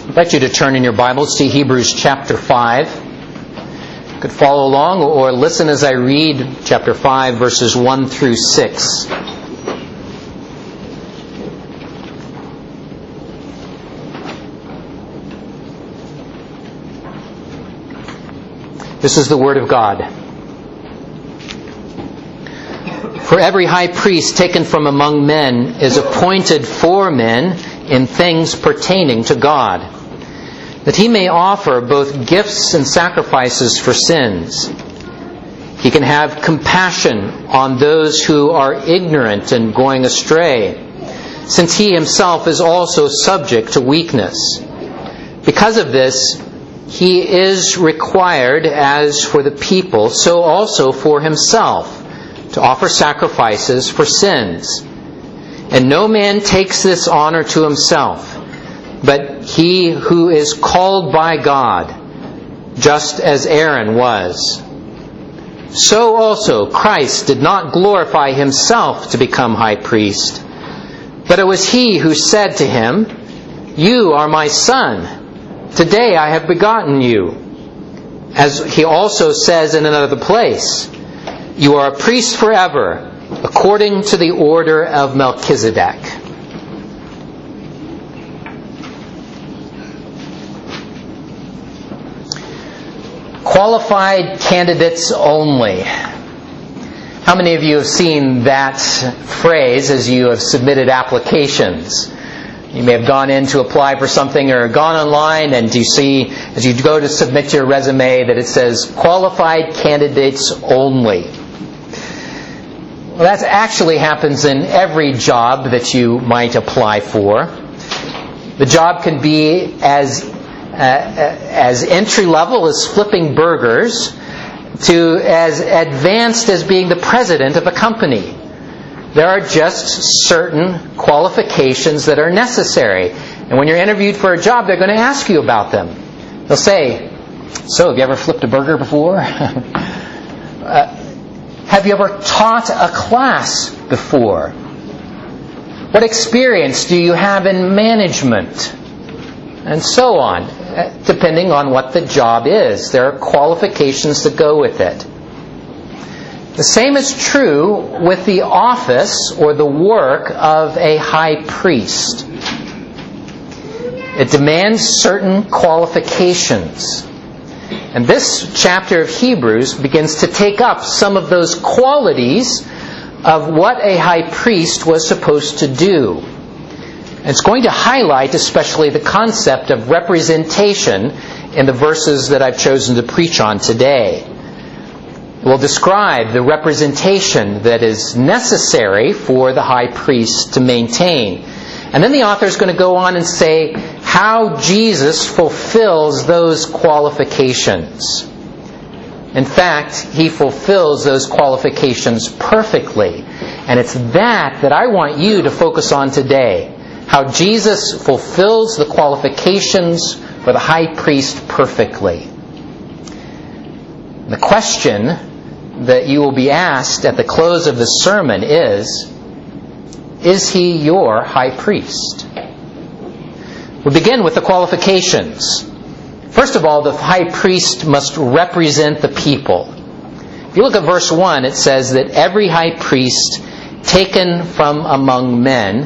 I invite you to turn in your Bibles to Hebrews chapter 5. You could follow along or listen as I read chapter 5, verses 1 through 6. This is the Word of God. For every high priest taken from among men is appointed for men in things pertaining to God, that he may offer both gifts and sacrifices for sins. He can have compassion on those who are ignorant and going astray, since he himself is also subject to weakness. Because of this, he is required, as for the people, so also for himself, to offer sacrifices for sins. And no man takes this honor to himself, but he who is called by God, just as Aaron was. So also Christ did not glorify himself to become high priest, but it was he who said to him, "You are my son. Today I have begotten you." As he also says in another place, "You are a priest forever, according to the order of Melchizedek." Qualified candidates only. How many of you have seen that phrase as you have submitted applications? You may have gone in to apply for something or gone online, and you see, as you go to submit your resume, that it says, "Qualified candidates only." Well, that actually happens in every job that you might apply for. The job can be as entry level as flipping burgers to as advanced as being the president of a company. There are just certain qualifications that are necessary. And when you're interviewed for a job, they're going to ask you about them. They'll say, "So, have you ever flipped a burger before?" Have you ever taught a class before? What experience do you have in management? And so on, depending on what the job is. There are qualifications that go with it. The same is true with the office or the work of a high priest. It demands certain qualifications. And this chapter of Hebrews begins to take up some of those qualities of what a high priest was supposed to do. And it's going to highlight especially the concept of representation in the verses that I've chosen to preach on today. It will describe the representation that is necessary for the high priest to maintain. And then the author is going to go on and say how Jesus fulfills those qualifications. In fact, he fulfills those qualifications perfectly. And it's that I want you to focus on today. How Jesus fulfills the qualifications for the high priest perfectly. The question that you will be asked at the close of the sermon is he your high priest? We'll begin with the qualifications. First of all, the high priest must represent the people. If you look at verse 1, it says that every high priest taken from among men,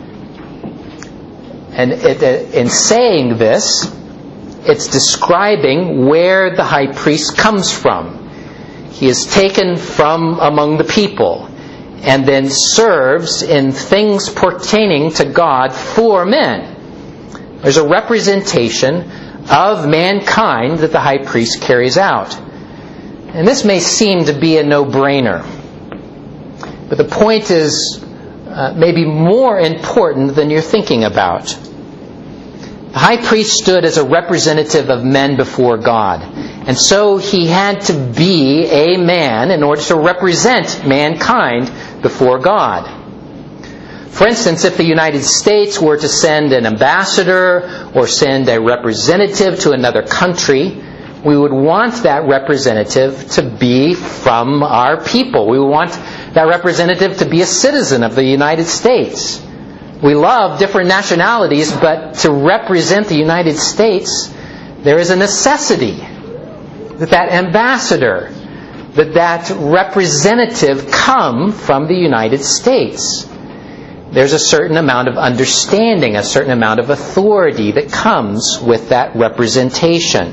and in saying this, it's describing where the high priest comes from. He is taken from among the people and then serves in things pertaining to God for men. There's a representation of mankind that the high priest carries out. And this may seem to be a no-brainer. But the point is maybe more important than you're thinking about. The high priest stood as a representative of men before God. And so he had to be a man in order to represent mankind before God. For instance, if the United States were to send an ambassador or send a representative to another country, we would want that representative to be from our people. We would want that representative to be a citizen of the United States. We love different nationalities, but to represent the United States, there is a necessity that that ambassador, that representative come from the United States. There's a certain amount of understanding, a certain amount of authority that comes with that representation.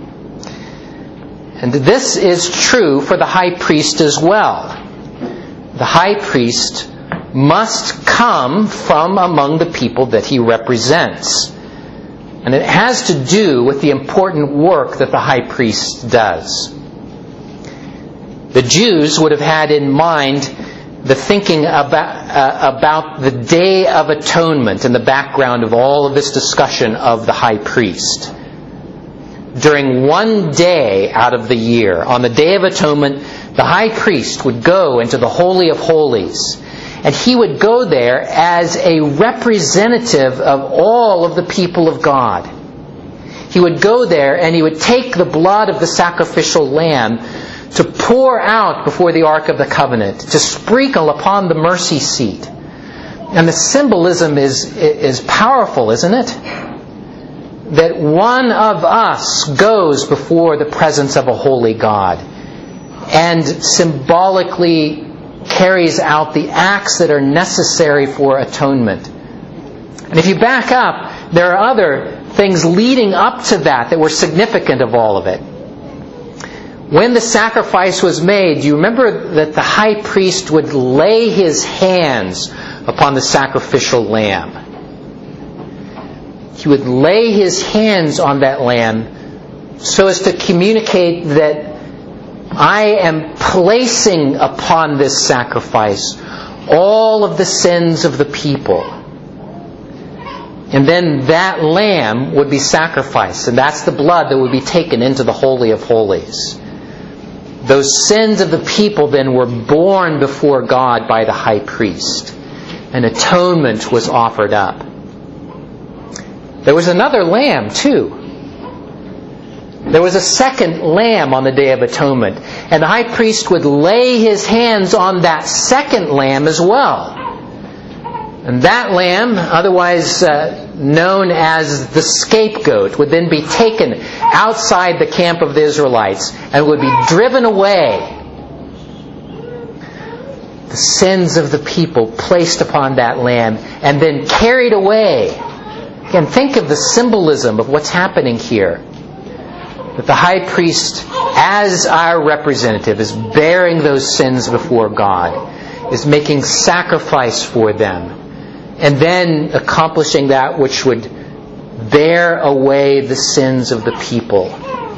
And this is true for the high priest as well. The high priest must come from among the people that he represents. And it has to do with the important work that the high priest does. The Jews would have had in mind the thinking about the Day of Atonement in the background of all of this discussion of the high priest. During one day out of the year, on the Day of Atonement, the high priest would go into the Holy of Holies. And he would go there as a representative of all of the people of God. He would go there and he would take the blood of the sacrificial lamb to pour out before the Ark of the Covenant, to sprinkle upon the mercy seat. And the symbolism is powerful, isn't it? That one of us goes before the presence of a holy God and symbolically carries out the acts that are necessary for atonement. And if you back up, there are other things leading up to that were significant of all of it. When the sacrifice was made, do you remember that the high priest would lay his hands upon the sacrificial lamb? He would lay his hands on that lamb so as to communicate that I am placing upon this sacrifice all of the sins of the people. And then that lamb would be sacrificed, and that's the blood that would be taken into the Holy of Holies. Those sins of the people then were borne before God by the high priest. An atonement was offered up. There was another lamb too. There was a second lamb on the Day of Atonement. And the high priest would lay his hands on that second lamb as well. And that lamb, otherwise known as the scapegoat, would then be taken outside the camp of the Israelites and would be driven away. The sins of the people placed upon that lamb and then carried away. Again, think of the symbolism of what's happening here. That the high priest, as our representative, is bearing those sins before God, is making sacrifice for them, and then accomplishing that which would bear away the sins of the people.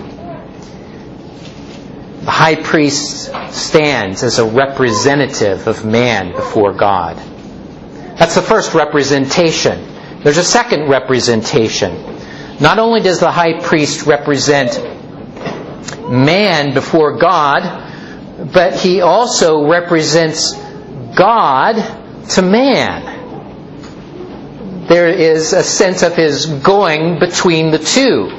The high priest stands as a representative of man before God. That's the first representation. There's a second representation. Not only does the high priest represent man before God, but he also represents God to man. There is a sense of his going between the two.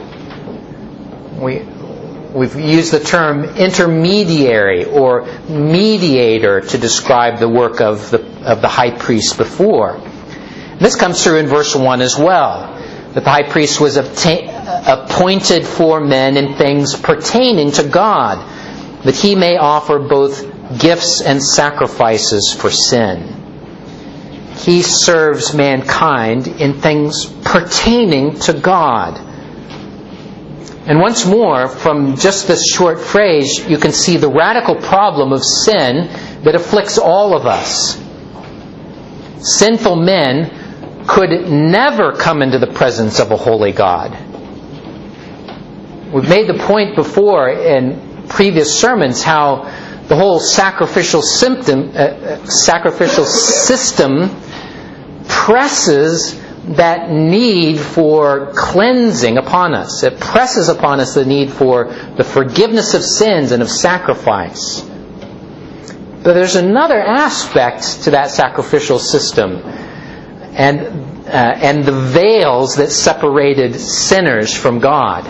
We've used the term intermediary or mediator to describe the work of the high priest before. This comes through in verse 1 as well. That the high priest was appointed for men in things pertaining to God, that he may offer both gifts and sacrifices for sin. He serves mankind in things pertaining to God. And once more, from just this short phrase, you can see the radical problem of sin that afflicts all of us. Sinful men could never come into the presence of a holy God. We've made the point before in previous sermons how the whole sacrificial system presses that need for cleansing upon us. It presses upon us the need for the forgiveness of sins and of sacrifice. But there's another aspect to that sacrificial system, and the veils that separated sinners from God.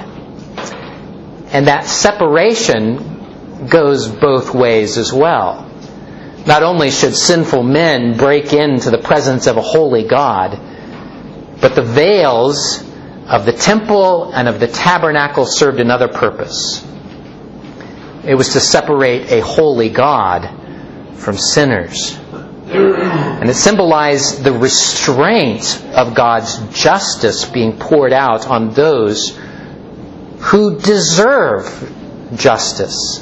And that separation goes both ways as well. Not only should sinful men break into the presence of a holy God, but the veils of the temple and of the tabernacle served another purpose. It was to separate a holy God from sinners. And it symbolized the restraint of God's justice being poured out on those who deserve justice.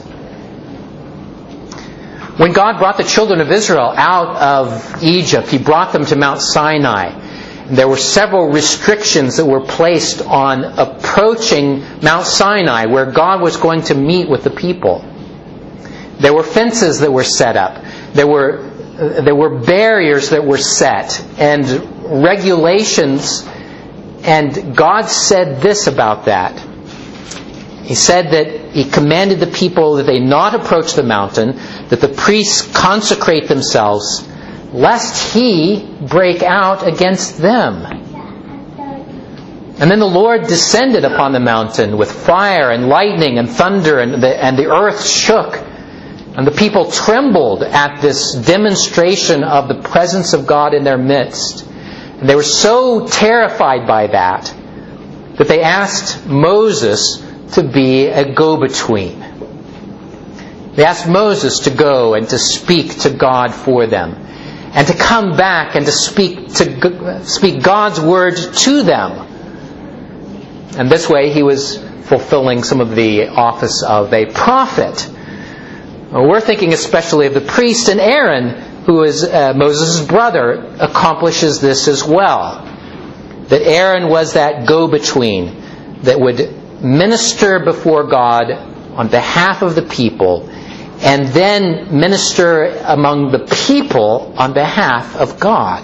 When God brought the children of Israel out of Egypt, He brought them to Mount Sinai. There were several restrictions that were placed on approaching Mount Sinai, where God was going to meet with the people. There were fences that were set up. There were barriers that were set and regulations. And God said this about that. He said that He commanded the people that they not approach the mountain, that the priests consecrate themselves, lest He break out against them. And then the Lord descended upon the mountain with fire and lightning and thunder, and the earth shook. And the people trembled at this demonstration of the presence of God in their midst. And they were so terrified by that they asked Moses to be a go-between. They asked Moses to go and to speak to God for them, and to come back and to speak God's word to them. And this way he was fulfilling some of the office of a prophet. We're thinking especially of the priest, and Aaron, who is Moses' brother, accomplishes this as well. That Aaron was that go-between that would minister before God on behalf of the people, and then minister among the people on behalf of God.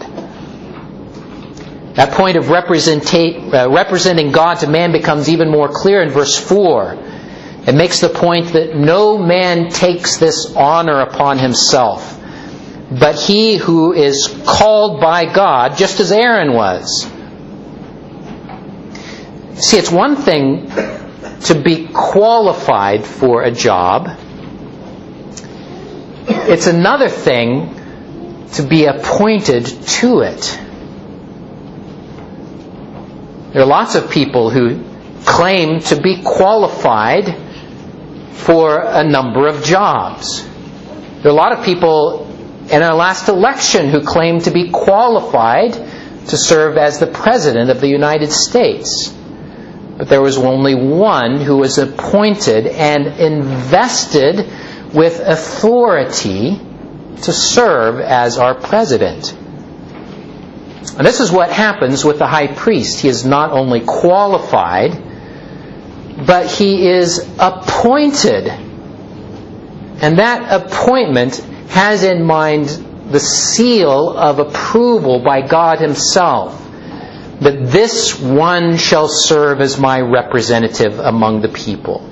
That point of representing God to man becomes even more clear in verse 4. It makes the point that no man takes this honor upon himself, but he who is called by God, just as Aaron was. See, it's one thing to be qualified for a job. It's another thing to be appointed to it. There are lots of people who claim to be qualified for a number of jobs. There are a lot of people in our last election who claim to be qualified to serve as the President of the United States. But there was only one who was appointed and invested with authority to serve as our President. And this is what happens with the high priest. He is not only qualified, but he is appointed. And that appointment has in mind the seal of approval by God Himself, that this one shall serve as my representative among the people.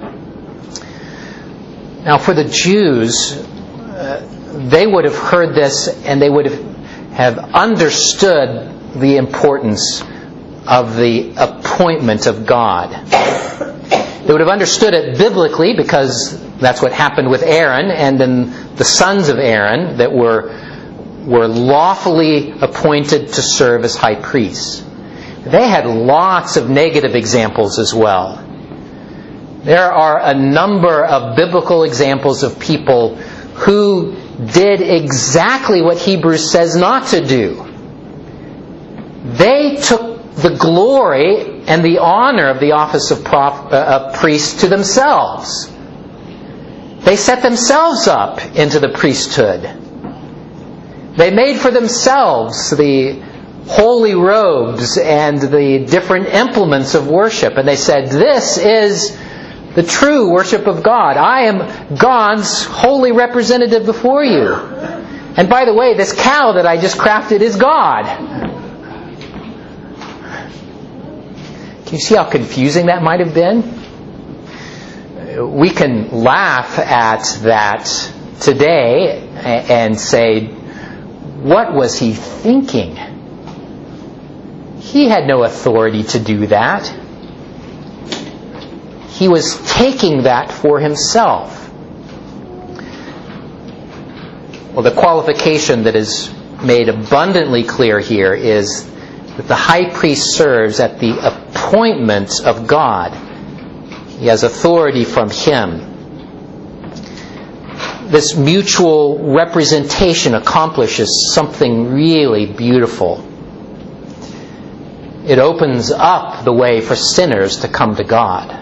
Now for the Jews, they would have heard this and they would have understood the importance of the appointment of God. They would have understood it biblically, because that's what happened with Aaron and then the sons of Aaron that were lawfully appointed to serve as high priests. They had lots of negative examples as well. There are a number of biblical examples of people who did exactly what Hebrews says not to do. They took the glory and the honor of the office of priest to themselves. They set themselves up into the priesthood. They made for themselves the holy robes and the different implements of worship. And they said, this is the true worship of God. I am God's holy representative before you. And by the way, this cow that I just crafted is God. Can you see how confusing that might have been? We can laugh at that today and say, what was he thinking? He had no authority to do that. He was taking that for himself. Well, the qualification that is made abundantly clear here is that the high priest serves at the appointment of God. He has authority from Him. This mutual representation accomplishes something really beautiful. It opens up the way for sinners to come to God.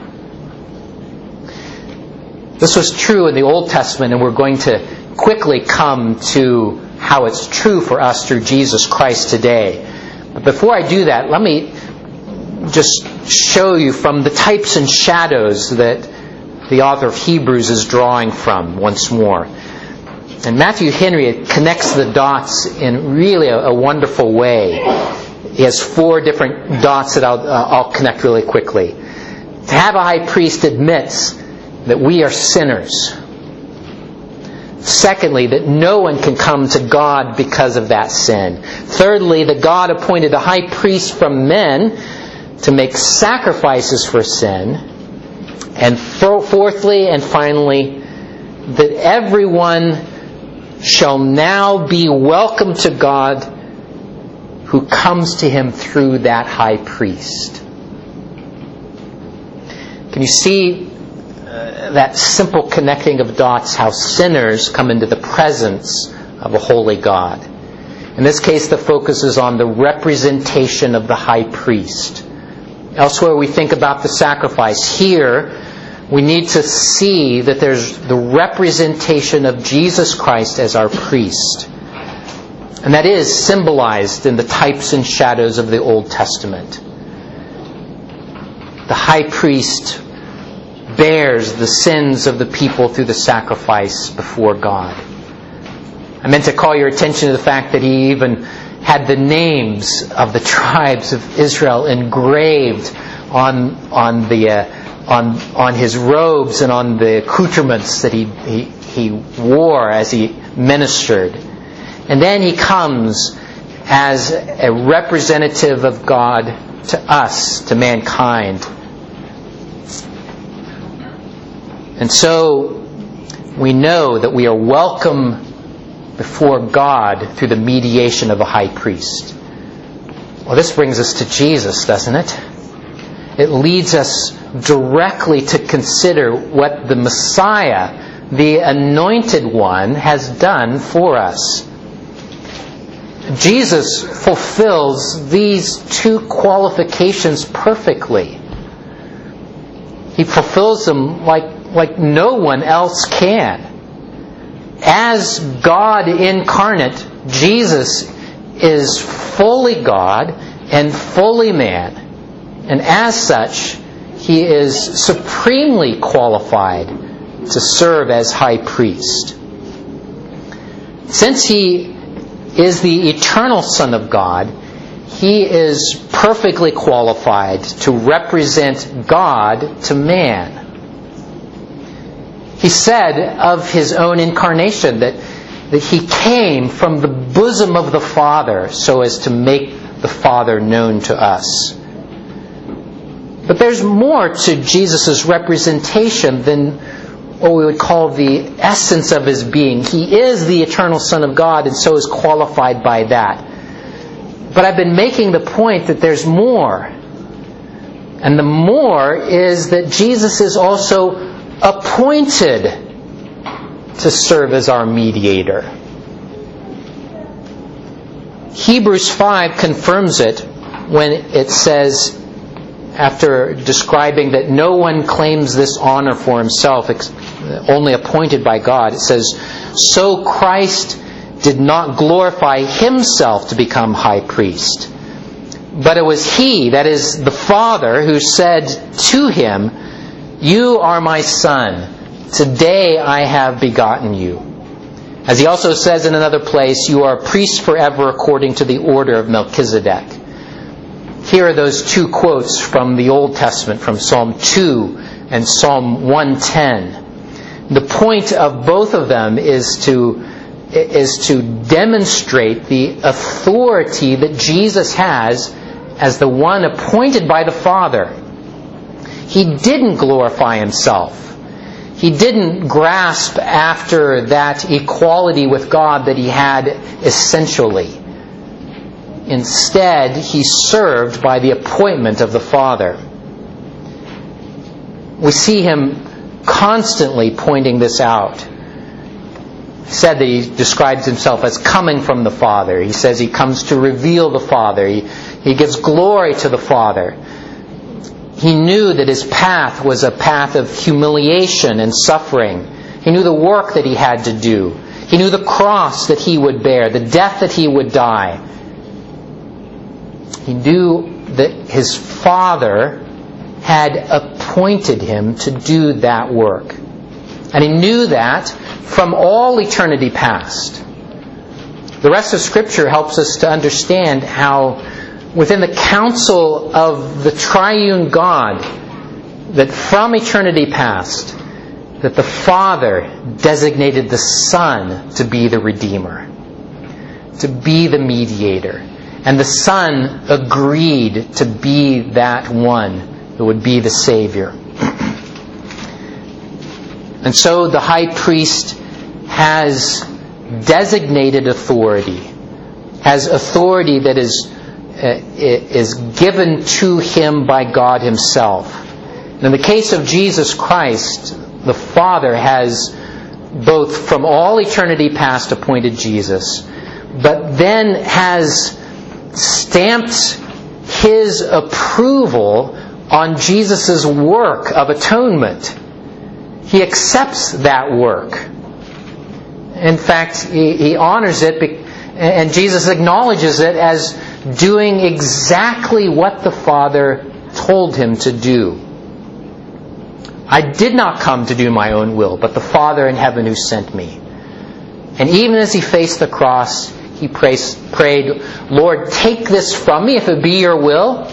This was true in the Old Testament, and we're going to quickly come to how it's true for us through Jesus Christ today. But before I do that, let me just show you from the types and shadows that the author of Hebrews is drawing from once more. And Matthew Henry connects the dots in really a wonderful way. He has 4 different dots that I'll connect really quickly. To have a high priest admits that we are sinners. Secondly, that no one can come to God because of that sin. Thirdly, that God appointed a high priest from men to make sacrifices for sin. And fourthly and finally, that everyone shall now be welcome to God who comes to Him through that high priest. Can you see that simple connecting of dots, how sinners come into the presence of a holy God? In this case, the focus is on the representation of the high priest. Elsewhere, we think about the sacrifice. Here, we need to see that there's the representation of Jesus Christ as our priest. And that is symbolized in the types and shadows of the Old Testament. The high priest bears the sins of the people through the sacrifice before God. I meant to call your attention to the fact that he even had the names of the tribes of Israel engraved on his robes and on the accoutrements that he wore as he ministered. And then he comes as a representative of God to us, to mankind. And so we know that we are welcome before God through the mediation of a high priest. Well, this brings us to Jesus, doesn't it? It leads us directly to consider what the Messiah, the Anointed One, has done for us. Jesus fulfills these 2 qualifications perfectly. He fulfills them like no one else can. As God incarnate, Jesus is fully God and fully man. And as such, He is supremely qualified to serve as high priest. Since He is the eternal Son of God, He is perfectly qualified to represent God to man. He said of His own incarnation that He came from the bosom of the Father so as to make the Father known to us. But there's more to Jesus' representation than what we would call the essence of His being. He is the eternal Son of God and so is qualified by that. But I've been making the point that there's more. And the more is that Jesus is also appointed to serve as our mediator. Hebrews 5 confirms it when it says, after describing that no one claims this honor for himself, only appointed by God, it says, "So Christ did not glorify Himself to become high priest, but it was He, that is, the Father, who said to Him, 'You are my Son, today I have begotten you.' As He also says in another place, 'You are a priest forever according to the order of Melchizedek.'" Here are those 2 quotes from the Old Testament, from Psalm 2 and Psalm 110. The point of both of them is to demonstrate the authority that Jesus has as the one appointed by the Father. He didn't glorify Himself. He didn't grasp after that equality with God that he had essentially. Instead, he served by the appointment of the Father. We see him constantly pointing this out. He said that he describes himself as coming from the Father. He says he comes to reveal the Father. He gives glory to the Father. He knew that his path was a path of humiliation and suffering. He knew the work that he had to do. He knew the cross that he would bear, the death that he would die. He knew that his Father had appointed him to do that work. And he knew that from all eternity past. The rest of Scripture helps us to understand how within the counsel of the triune God, that from eternity past, that the Father designated the Son to be the Redeemer, to be the mediator. And the Son agreed to be that one who would be the Savior. And so the high priest has designated authority, has authority that is given to him by God himself. And in the case of Jesus Christ, the Father has both from all eternity past appointed Jesus, but then has stamped his approval on Jesus' work of atonement. He accepts that work. In fact, he honors it, and Jesus acknowledges it as doing exactly what the Father told him to do. I did not come to do my own will, but the Father in heaven who sent me. And even as he faced the cross, he prayed, Lord, take this from me if it be your will,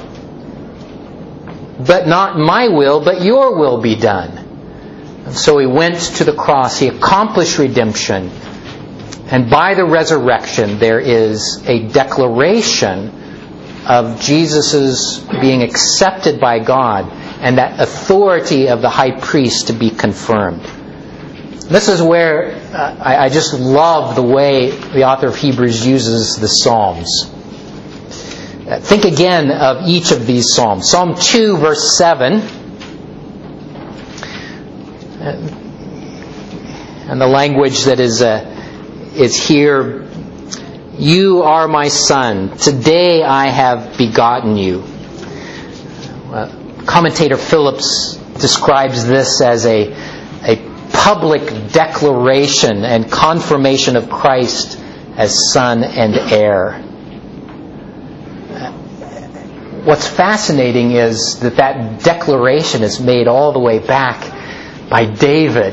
but not my will, but your will be done. And so he went to the cross. He accomplished redemption. And by the resurrection, there is a declaration of Jesus' being accepted by God and that authority of the high priest to be confirmed. This is where I just love the way the author of Hebrews uses the Psalms. Think again of each of these Psalms. Psalm 2, verse 7. And the language that is here, you are my son. Today I have begotten you. Commentator Phillips describes this as a public declaration and confirmation of Christ as son and heir. What's fascinating is that declaration is made all the way back by David.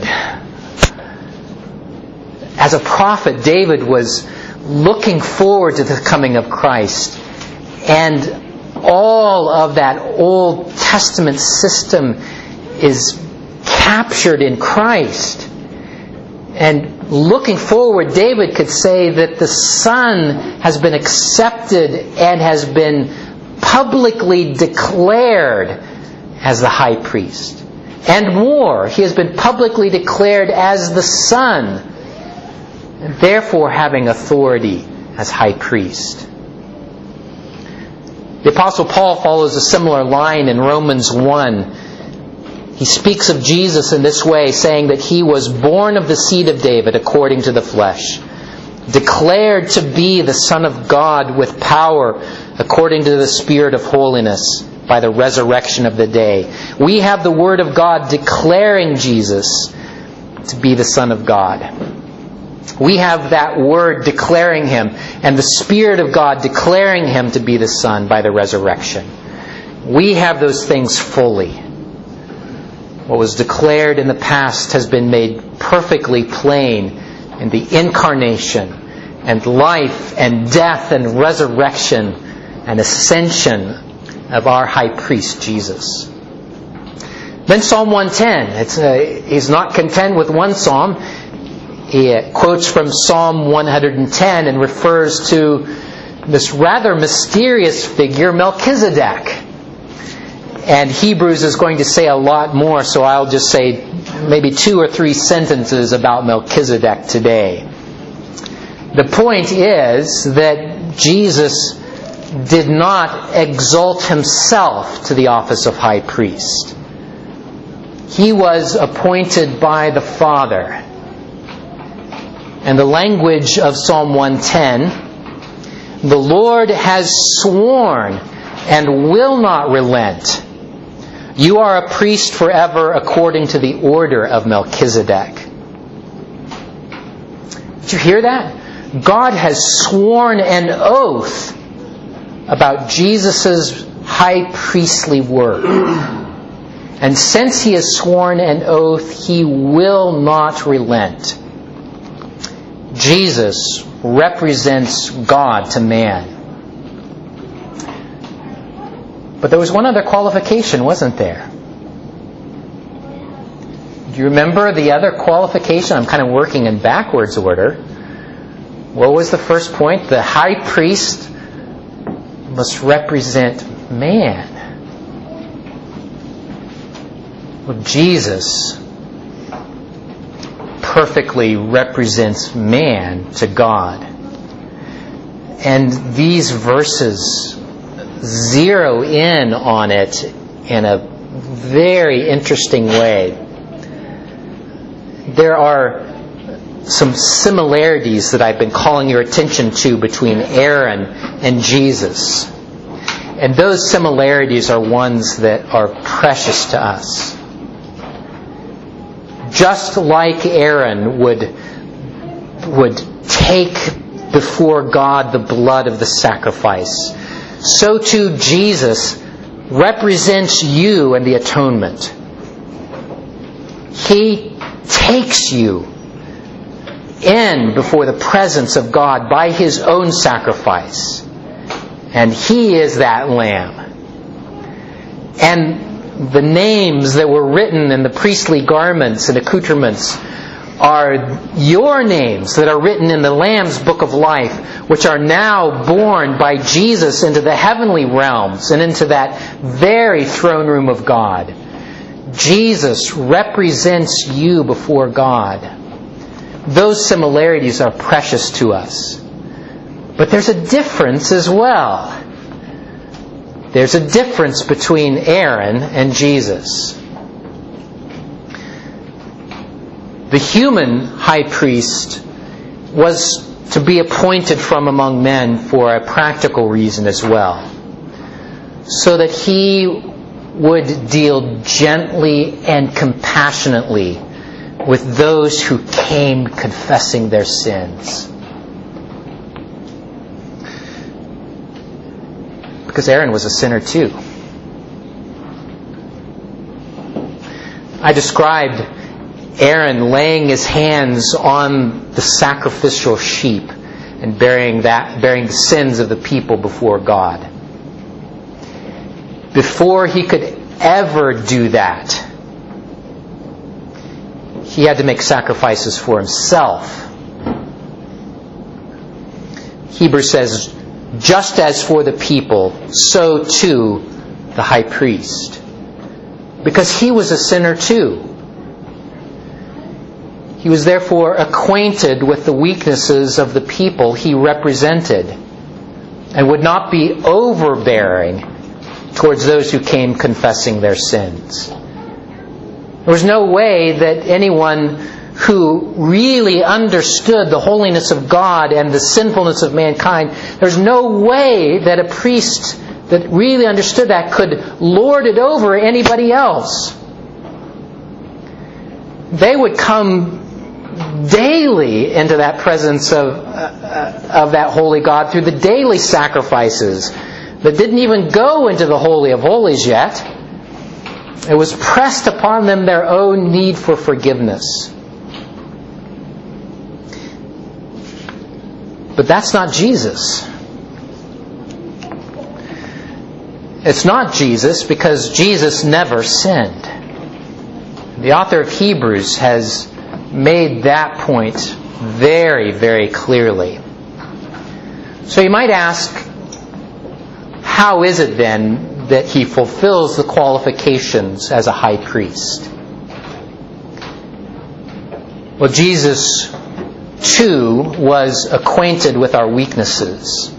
As a prophet, David was looking forward to the coming of Christ. And all of that Old Testament system is captured in Christ. And looking forward, David could say that the Son has been accepted and has been publicly declared as the high priest. And more, he has been publicly declared as the Son, and therefore having authority as high priest. The Apostle Paul follows a similar line in Romans 1. He speaks of Jesus in this way, saying that he was born of the seed of David according to the flesh, declared to be the Son of God with power according to the Spirit of holiness by the resurrection of the day. We have the Word of God declaring Jesus to be the Son of God. We have that Word declaring Him, and the Spirit of God declaring Him to be the Son by the resurrection. We have those things fully. What was declared in the past has been made perfectly plain in the incarnation and life and death and resurrection and ascension of our high priest Jesus. Then Psalm 110. He's not content with one psalm. He quotes from Psalm 110 and refers to this rather mysterious figure, Melchizedek. And Hebrews is going to say a lot more, so I'll just say maybe 2 or 3 sentences about Melchizedek today. The point is that Jesus did not exalt himself to the office of high priest. He was appointed by the Father. And the language of Psalm 110, the Lord has sworn and will not relent. You are a priest forever according to the order of Melchizedek. Did you hear that? God has sworn an oath about Jesus' high priestly work. And since he has sworn an oath, he will not relent. Jesus represents God to man. But there was one other qualification, wasn't there? Do you remember the other qualification? I'm kind of working in backwards order. What was the first point? The high priest must represent man. Well, Jesus perfectly represents man to God. And these verses zero in on it in a very interesting way. There are some similarities that I've been calling your attention to between Aaron and Jesus. And those similarities are ones that are precious to us. Just like Aaron would take before God the blood of the sacrifice, so too Jesus represents you and the atonement. He takes you in before the presence of God by His own sacrifice. And He is that Lamb. And the names that were written in the priestly garments and accoutrements are your names that are written in the Lamb's Book of Life, which are now borne by Jesus into the heavenly realms and into that very throne room of God. Jesus represents you before God. Those similarities are precious to us. But there's a difference as well. There's a difference between Aaron and Jesus. The human high priest was to be appointed from among men for a practical reason as well, so that he would deal gently and compassionately with those who came confessing their sins. Because Aaron was a sinner too. I described Aaron laying his hands on the sacrificial sheep and bearing the sins of the people before God. Before he could ever do that, he had to make sacrifices for himself. Hebrews says, just as for the people, so too the high priest. Because he was a sinner too. He was therefore acquainted with the weaknesses of the people he represented and would not be overbearing towards those who came confessing their sins. There was no way that anyone who really understood the holiness of God and the sinfulness of mankind, there's no way that a priest that really understood that could lord it over anybody else. They would come daily into that presence of that holy God through the daily sacrifices that didn't even go into the Holy of Holies yet. It was pressed upon them their own need for forgiveness. But that's not Jesus. It's not Jesus because Jesus never sinned. The author of Hebrews has made that point very, very clearly. So you might ask, how is it then that he fulfills the qualifications as a high priest? Well, Jesus, too, was acquainted with our weaknesses.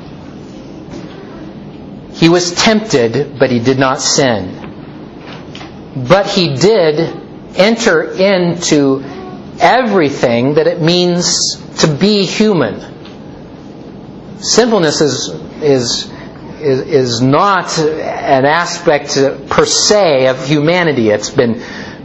He was tempted, but he did not sin. But he did enter into everything that it means to be human. Sinfulness is not an aspect per se of humanity. It's been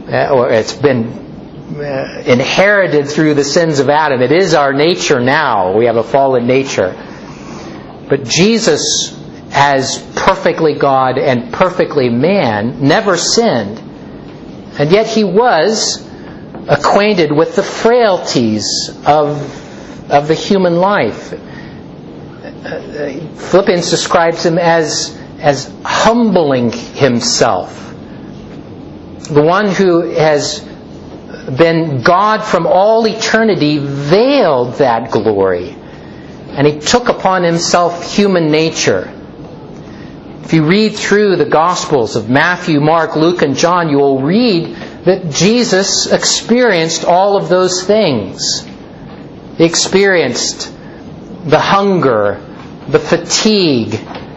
inherited through the sins of Adam. It is our nature now. We have a fallen nature. But Jesus, as perfectly God and perfectly man, never sinned. And yet he was acquainted with the frailties of the human life. Philippians describes him as humbling himself. The one who has been God from all eternity veiled that glory. And he took upon himself human nature. If you read through the Gospels of Matthew, Mark, Luke, and John, you will read that Jesus experienced all of those things. He experienced the hunger, the fatigue,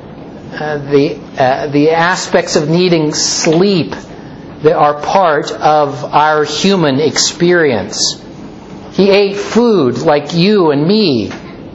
the aspects of needing sleep that are part of our human experience. He ate food like you and me.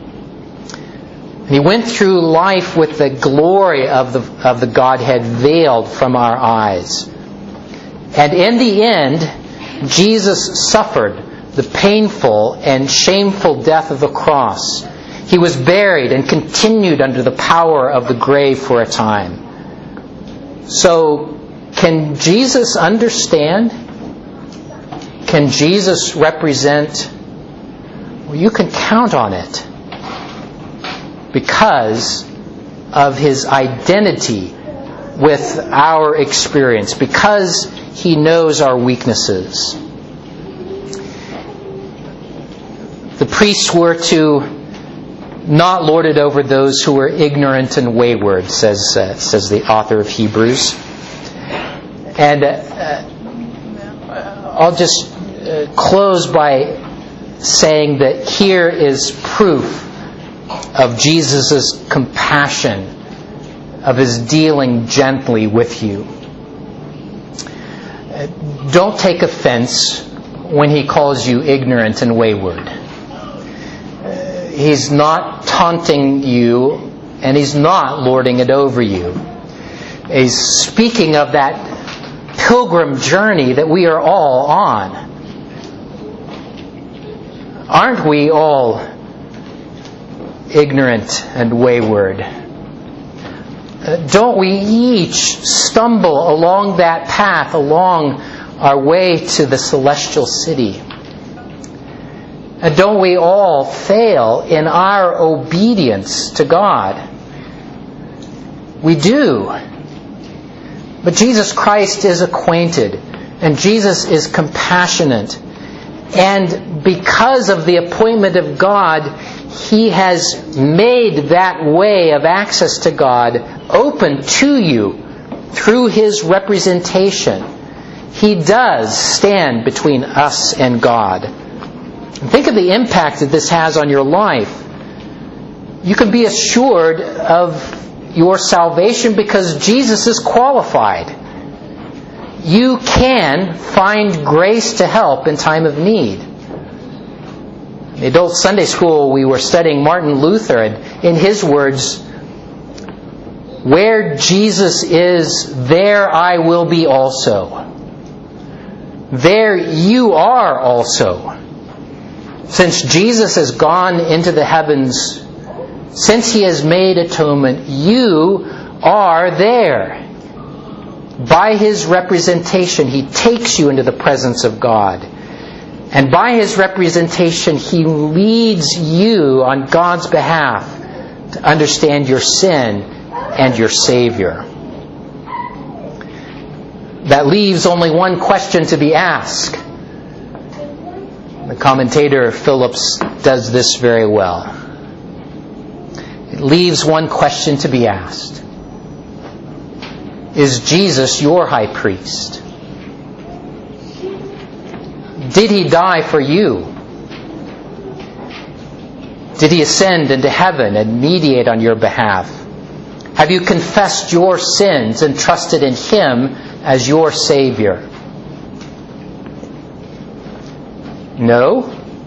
He went through life with the glory of the Godhead veiled from our eyes. And in the end, Jesus suffered the painful and shameful death of the cross. He was buried and continued under the power of the grave for a time. So, can Jesus understand? Can Jesus represent? Well, you can count on it because of his identity with our experience, because he knows our weaknesses. The priests were to not lord it over those who were ignorant and wayward, says the author of Hebrews. And I'll just close by saying that here is proof of Jesus' compassion, of his dealing gently with you. Don't take offense when he calls you ignorant and wayward. He's not taunting you, and he's not lording it over you. He's speaking of that pilgrim journey that we are all on. Aren't we all ignorant and wayward? Don't we each stumble along that path, along our way to the celestial city? And don't we all fail in our obedience to God? We do. But Jesus Christ is acquainted, and Jesus is compassionate. And because of the appointment of God, he has made that way of access to God open to you through his representation. He does stand between us and God. Think of the impact that this has on your life. You can be assured of your salvation because Jesus is qualified. You can find grace to help in time of need. In the adult Sunday school, we were studying Martin Luther, and in his words, "Where Jesus is, there I will be also. There you are also." Since Jesus has gone into the heavens, since he has made atonement, you are there. By his representation, he takes you into the presence of God. And by his representation, he leads you on God's behalf to understand your sin and your Savior. That leaves only one question to be asked. The commentator Phillips does this very well. It leaves one question to be asked. Is Jesus your high priest? Did he die for you? Did He ascend into heaven and mediate on your behalf? Have you confessed your sins and trusted in Him as your Savior? No?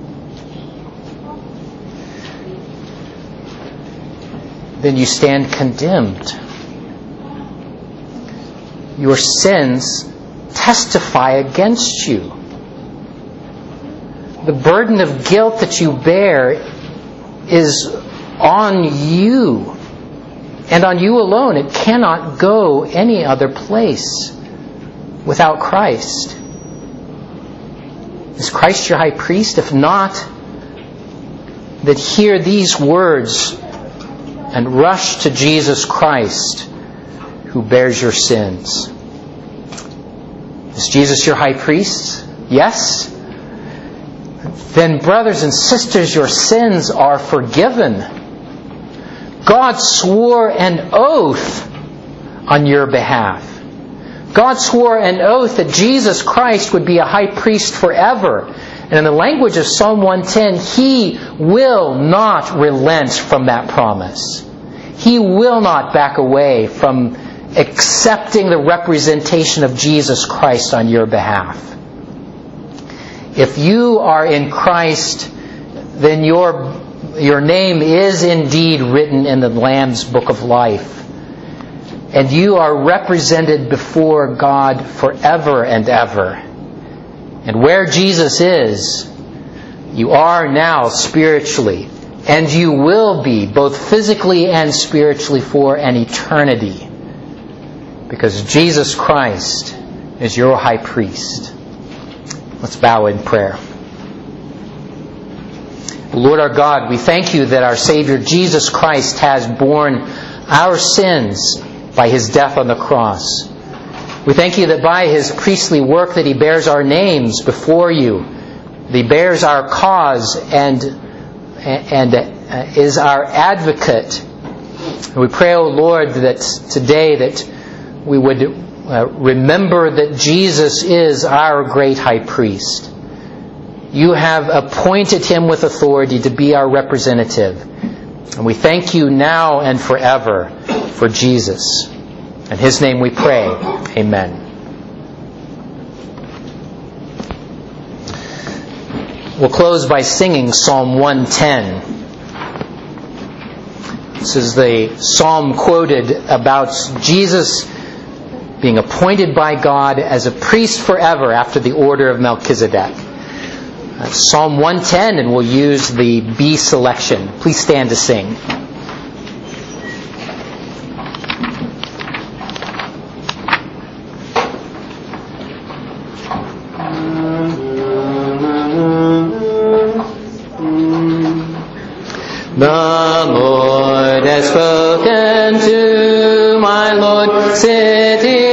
Then you stand condemned. Your sins testify against you. The burden of guilt that you bear is on you, and on you alone. It cannot go any other place without Christ. Is Christ your high priest? If not, then hear these words and rush to Jesus Christ, who bears your sins. Is Jesus your high priest? Yes? Then, brothers and sisters, your sins are forgiven. God swore an oath on your behalf. God swore an oath that Jesus Christ would be a high priest forever. And in the language of Psalm 110, He will not relent from that promise. He will not back away from accepting the representation of Jesus Christ on your behalf. If you are in Christ, then your name is indeed written in the Lamb's Book of Life. And you are represented before God forever and ever. And where Jesus is, you are now spiritually. And you will be, both physically and spiritually, for an eternity. Because Jesus Christ is your high priest. Let's bow in prayer. Lord our God, we thank You that our Savior Jesus Christ has borne our sins by His death on the cross. We thank You that by His priestly work that He bears our names before You. That He bears our cause and is our advocate. And we pray, O Lord, that today that we would remember that Jesus is our great high priest. You have appointed Him with authority to be our representative. And we thank You now and forever for Jesus. In His name we pray. Amen. We'll close by singing Psalm 110. This is the psalm quoted about Jesus being appointed by God as a priest forever after the order of Melchizedek. Psalm 110, and we'll use the B selection. Please stand to sing. The Lord has spoken to my Lord, sitting